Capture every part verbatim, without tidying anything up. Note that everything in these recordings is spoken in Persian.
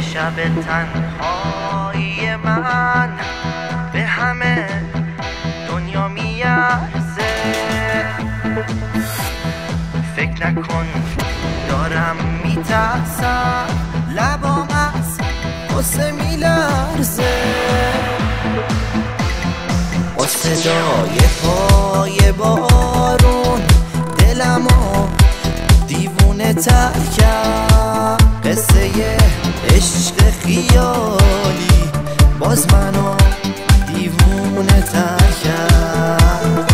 شب تنهایی من به همه دنیا میارزه. فکر نکن دارم میترسم، لبام از غصه میلرزه. با صدای پای بارون دلمو دیوونه تر کرد. قصه عشق خیالی باز منو دیوونه تر کرد.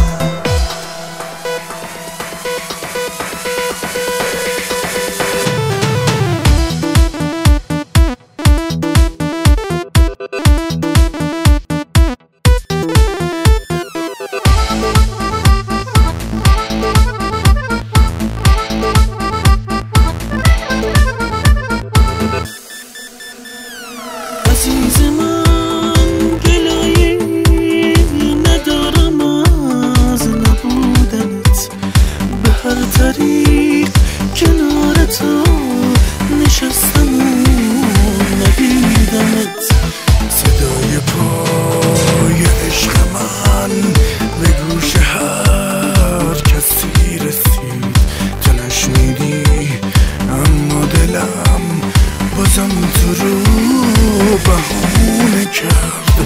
عزیز من گلایی ندارم از نبودنت، به هر طریق کنار تو نشستم و ندیدمت. صدای پای عشق من به گوش هر کسی رسید، تو نشنیدی اما دلم بازم تو رو بهونه کرد.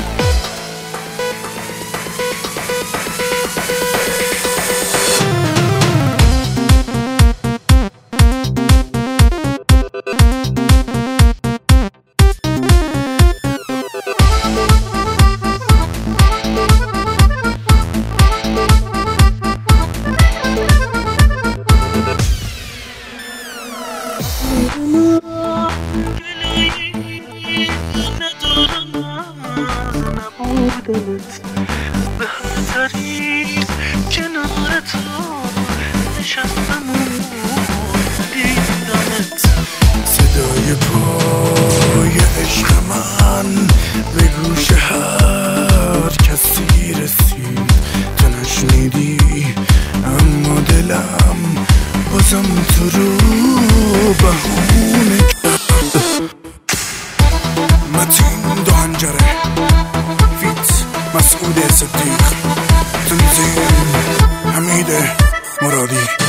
دلت به هر طریق کنار تو نشستم و دیدمت. صدای پای عشق من به گوش هر کسی رسید، تو نشنیدی اما دلم بازم تو رو بهونه کرد. متین دو هنجره مسعود صدیق، تنظیم حمید مرادی.